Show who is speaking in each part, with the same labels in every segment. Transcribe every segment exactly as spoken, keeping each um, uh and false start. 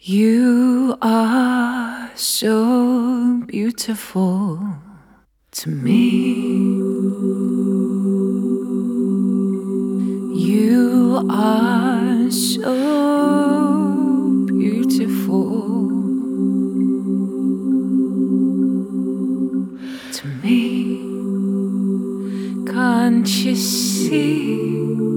Speaker 1: You are so beautiful to me. You are so beautiful to me. Can't you see?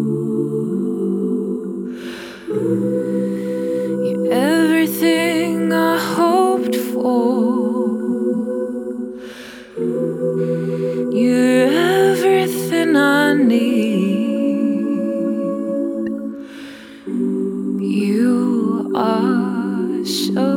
Speaker 1: You're everything I hoped for. You're everything I need. You are so